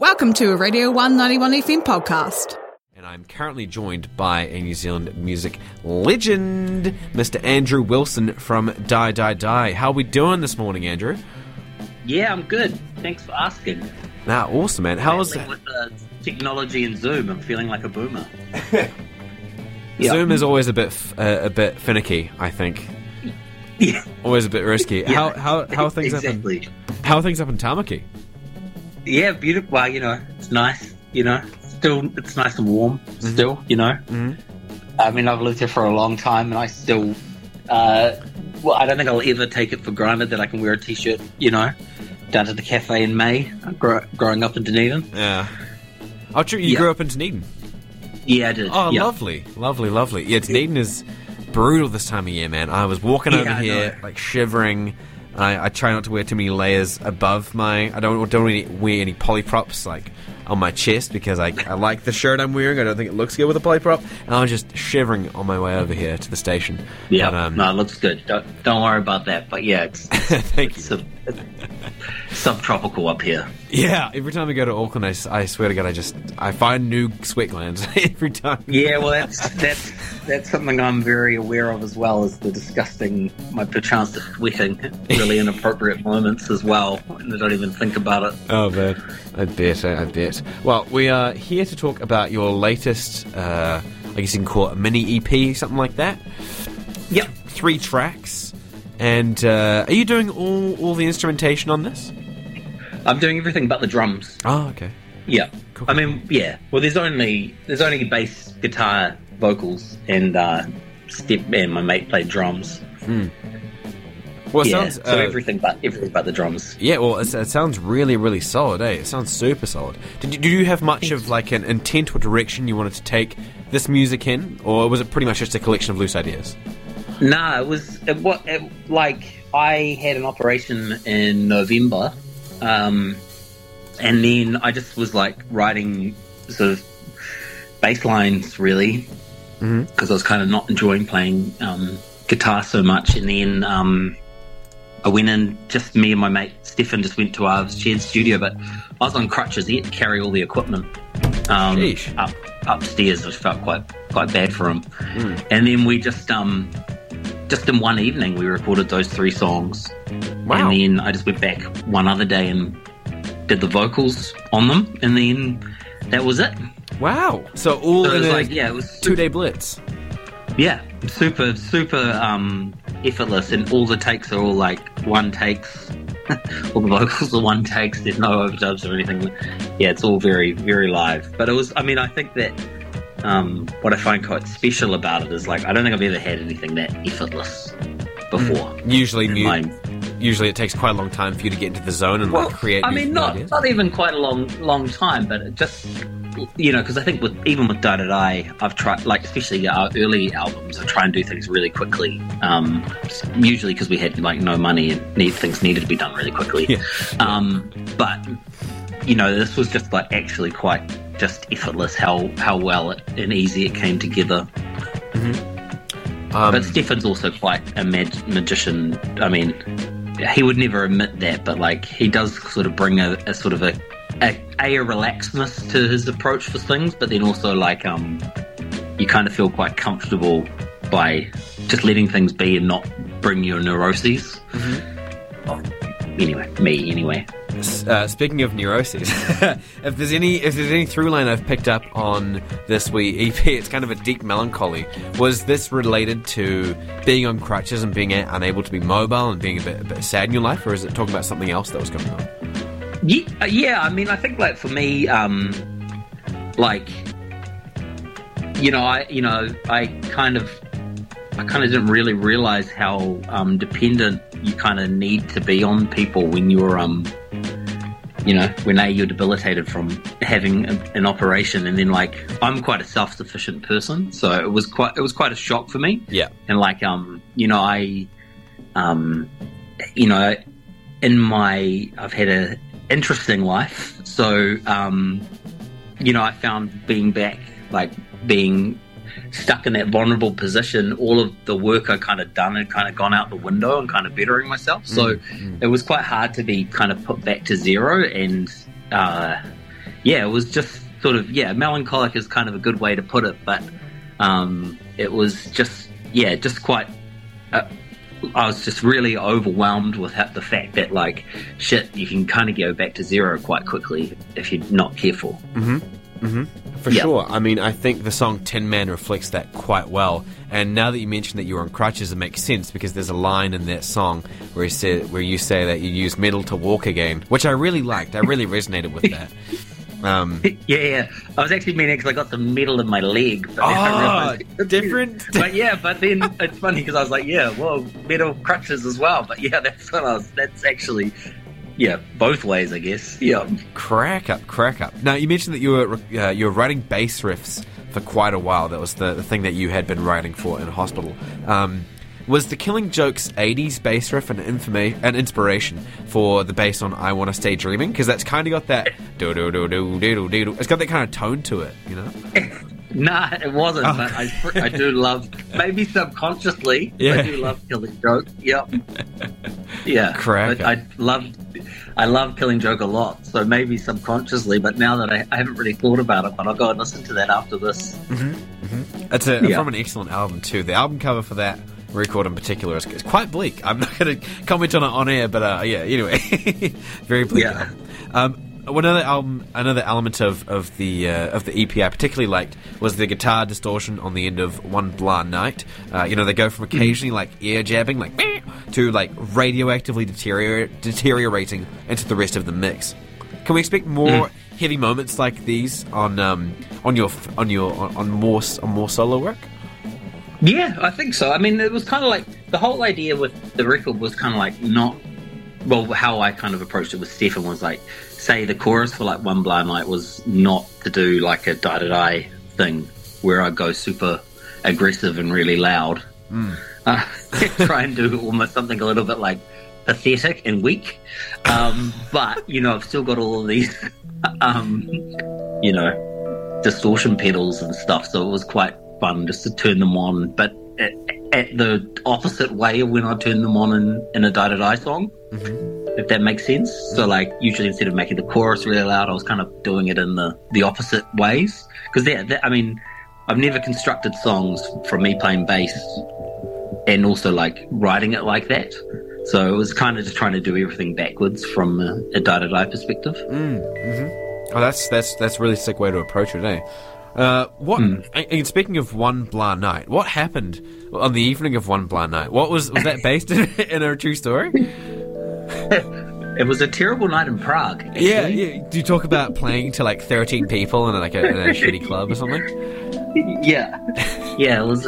Welcome to a Radio 191 FM podcast. And I'm currently joined by a New Zealand music legend, Mr. Andrew Wilson from Die Die Die. How are we doing this morning, Andrew? Yeah, I'm good. Thanks for asking. Nah, awesome, man. How was with technology and Zoom? I'm feeling like a boomer. Zoom is always a bit finicky, I think. Yeah, always a bit risky. Yeah. How are things exactly. How are things up in Tamaki? Yeah, beautiful. Well, it's nice. Still, it's nice and warm. Still, Mm-hmm. I mean, I've lived here for a long time, and I still, I don't think I'll ever take it for granted that I can wear a t-shirt, down to the cafe in May. Growing up in Dunedin. Yeah. Oh, true. You grew up in Dunedin. Yeah, I did. Oh, yeah. lovely. Yeah, Dunedin is brutal this time of year, man. I was walking over here, like, shivering. I try not to wear too many layers above my... I don't really wear any polyprops, like, on my chest, because I like the shirt I'm wearing. I don't think it looks good with a polyprop. And I was just shivering on my way over here to the station. Yeah, but, no, it looks good. Don't worry about that. But yeah, it's thank you. It's subtropical up here. Yeah, every time I go to Auckland, I swear to God, I find new sweat glands every time. Yeah, well, that's something I'm very aware of as well, is the disgusting, my perchance of sweating really inappropriate moments as well, and I don't even think about it. Oh, man. I bet. Well, we are here to talk about your latest, I guess you can call it a mini EP, something like that. Yep. 3 tracks. And are you doing all the instrumentation on this? I'm doing everything but the drums. Oh, okay. Yeah. Cool. I mean, yeah. Well, there's only bass, guitar, vocals, and Step and my mate played drums. Well, it Yeah. sounds So everything but the drums. yeah. Well, it sounds really, really solid. It sounds super solid. Did you have much of like an intent or direction you wanted to take this music in, or was it pretty much just a collection of loose ideas? Nah, I had an operation in November, and then I just was like writing sort of bass lines really, because I was kind of not enjoying playing guitar so much. And then I went in, just me and my mate Stefan just went to our shared studio, but I was on crutches. He had to carry all the equipment upstairs, which felt quite bad for him. And then we just in one evening we recorded those 3 songs. Wow. And then I just went back one other day and did the vocals on them, and then that was it. Wow. So all So in it was 2-day blitz. Yeah, super effortless, and all the takes are all like one takes. All the vocals are one takes. There's no overdubs or anything. Yeah, it's all very, very live. But it was. I mean, I think that what I find quite special about it is like I don't think I've ever had anything that effortless before. Usually it takes quite a long time for you to get into the zone and create. I mean, not even quite a long time, but it just. Because I think with Die Die Die, I've tried, like especially our early albums, I try and do things really quickly. Usually because we had like no money and things needed to be done really quickly. Yeah. But this was just like actually quite just effortless how well and easy it came together. But Stefan's also quite a magician. I mean, he would never admit that, but like he does sort of bring a sort of a relaxedness to his approach for things, but then also like you kind of feel quite comfortable by just letting things be and not bring your neuroses. Anyway. Speaking of neuroses, if there's any through line I've picked up on this wee EP, it's kind of a deep melancholy. Was this related to being on crutches and being unable to be mobile and being a bit sad in your life, or is it talking about something else that was going on? Yeah. I mean, I think like for me, I kind of didn't really realize how dependent you kind of need to be on people when you're when you're debilitated from having an operation, and then like I'm quite a self-sufficient person, so it was quite a shock for me. Yeah, and like I've had a interesting life, so I found being back, like being stuck in that vulnerable position, all of the work I kind of done had kind of gone out the window and kind of bettering myself. So it was quite hard to be kind of put back to zero. And it was just sort of, melancholic is kind of a good way to put it, but it was just quite... I was just really overwhelmed with the fact that, like, shit, you can kind of go back to zero quite quickly if you're not careful. For sure. I mean, I think the song Tin Man reflects that quite well. And now that you mentioned that you were on crutches, it makes sense, because there's a line in that song where you say that you use metal to walk again, which I really liked. I really resonated with that. I was actually meaning because I got some metal in my leg. But different. But then it's funny because I was like, metal crutches as well. But that's actually, both ways, I guess. Yeah. Crack up. Now, you mentioned that you were writing bass riffs for quite a while. That was the thing that you had been writing for in hospital. Was the Killing Joke's 80s bass riff an inspiration for the bass on I Wanna Stay Dreaming? Because that's kind of got that do-do-do-do-do-do-do. It's got that kind of tone to it, you know? Nah, it wasn't, but I do love, maybe subconsciously, I do love Killing Joke. Yep. Yeah. Crack. I love Killing Joke a lot, so maybe subconsciously, but now that I haven't really thought about it, but I'll go and listen to that after this. It's from an excellent album, too. The album cover for that record in particular is quite bleak. I'm not going to comment on it on air, but anyway, very bleak album. Another element of the EP I particularly liked was the guitar distortion on the end of One Blah Night. They go from occasionally like air jabbing, like to like radioactively deteriorating into the rest of the mix. Can we expect more heavy moments like these on more solo work? Yeah, I think so. I mean, it was kind of like the whole idea with the record was kind of like how I kind of approached it with Stefan was like, say the chorus for like One Blind Night was not to do like a die thing where I go super aggressive and really loud. Try and do almost something a little bit like pathetic and weak. But, I've still got all of these, distortion pedals and stuff. So it was quite fun just to turn them on, but at the opposite way of when I turn them on in a die song, if that makes sense. So like usually instead of making the chorus really loud, I was kind of doing it in the opposite ways, because I mean, I've never constructed songs from me playing bass and also like writing it like that, so it was kind of just trying to do everything backwards from a die perspective. Oh, that's a really sick way to approach it, eh? And speaking of One Blah Night, what happened on the evening of One Blah Night? What was that based in a true story? It was a terrible night in Prague, actually. Yeah. Do you talk about playing to like 13 people in a shitty club or something? Yeah. It was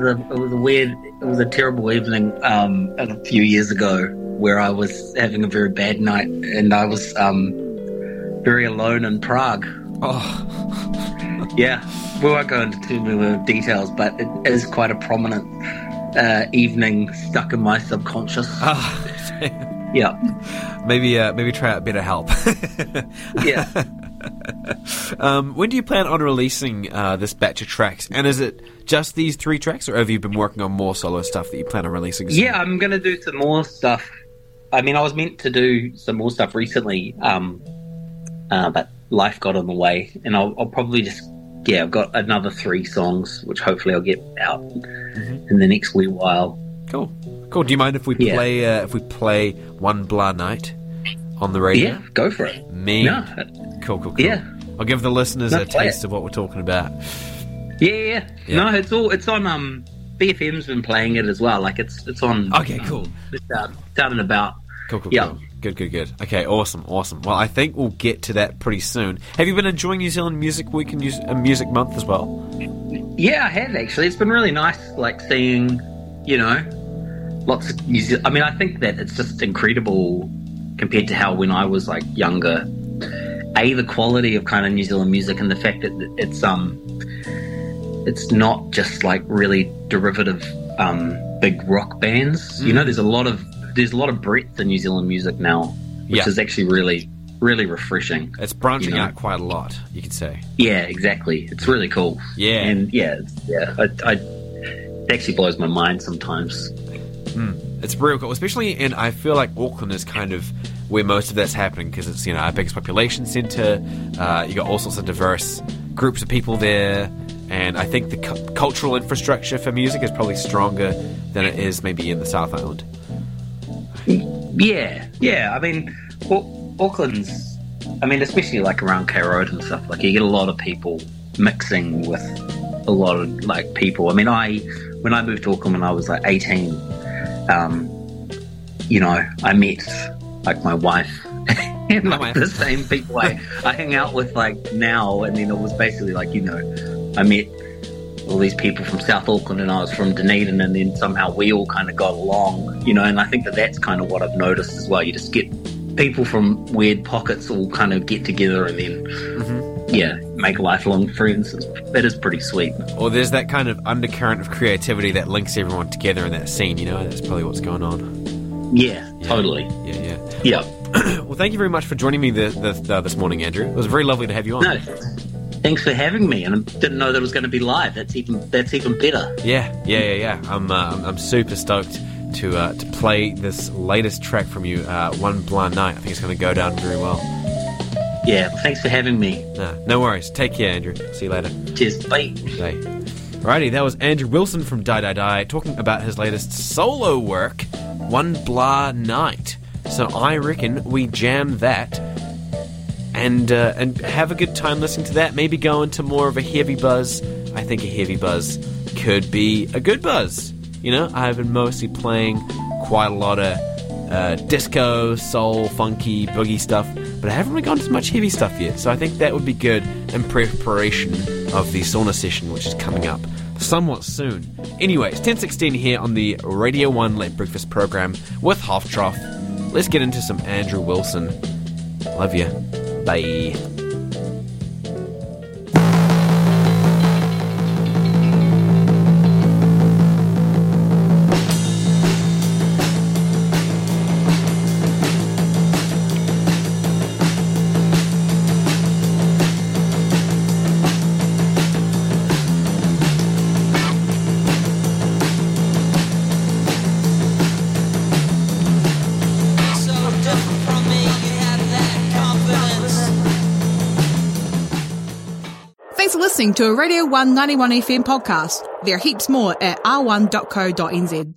a terrible evening a few years ago where I was having a very bad night and I was very alone in Prague. Oh. Yeah, we won't go into too many details, but it is quite a prominent evening stuck in my subconscious. Yeah. Maybe try out BetterHelp. Yeah. When do you plan on releasing this batch of tracks? And is it just these 3 tracks, or have you been working on more solo stuff that you plan on releasing soon? Yeah, I'm going to do some more stuff. I mean, I was meant to do some more stuff recently, but life got in the way, and I'll probably just... Yeah, I've got another 3 songs, which hopefully I'll get out in the next wee while. Cool. Do you mind if we play One Blah Night on the radio? Yeah, go for it. No. Cool. Yeah. I'll give the listeners a taste of what we're talking about. Yeah. No, it's on BFM's been playing it as well. Like it's on. Okay, cool. It's out and about. Cool. Yeah. Good. Okay, awesome. Well, I think we'll get to that pretty soon. Have you been enjoying New Zealand Music Week and Music Month as well? Yeah, I have actually. It's been really nice, like seeing, lots of New Zealand. I mean, I think that it's just incredible compared to how when I was like younger. The quality of kind of New Zealand music and the fact that it's not just like really derivative big rock bands. There's a lot of breadth in New Zealand music now, which is actually really, really refreshing. It's branching out quite a lot, you could say. Yeah, exactly. It's really cool. Yeah. And it actually blows my mind sometimes. It's real cool, especially in, I feel like Auckland is kind of where most of that's happening because it's, you know, our biggest population centre. You got all sorts of diverse groups of people there, and I think the cultural infrastructure for music is probably stronger than it is maybe in the South Island. Yeah. I mean, Auckland's, I mean, especially like around K Road and stuff, like you get a lot of people mixing with a lot of like people. I mean, when I moved to Auckland when I was like 18, you know, I met like my wife and like the same people I hang out with like now, and then it was basically like, you know, I met all these people from South Auckland and I was from Dunedin, and then somehow we all kind of got along, you know, and I think that's kind of what I've noticed as well. You just get people from weird pockets all kind of get together and then make lifelong friends. That is pretty sweet. Or there's that kind of undercurrent of creativity that links everyone together in that scene, you know. That's probably what's going on. Yeah. Totally. Yeah. Well, thank you very much for joining me this morning, Andrew. It was very lovely to have you on. No, thanks for having me, and I didn't know that it was going to be live. That's even better. Yeah. I'm super stoked to play this latest track from you, One Blind Night. I think it's going to go down very well. Yeah, thanks for having me. No worries. Take care, Andrew. See you later. Cheers. Bye. Bye. Alrighty, that was Andrew Wilson from Die Die Die talking about his latest solo work, One Blind Night. So I reckon we jam that and have a good time listening to that. Maybe go into more of a heavy buzz. I think a heavy buzz could be a good buzz. You know, I've been mostly playing quite a lot of disco, soul, funky, boogie stuff, but I haven't really gone to much heavy stuff yet. So I think that would be good in preparation of the sauna session, which is coming up somewhat soon. Anyways, 10:16 here on the Radio 1 Late Breakfast program with Half Trough. Let's get into some Andrew Wilson. Love you. Bye. Listening to a Radio 1 91 FM podcast. There are heaps more at r1.co.nz.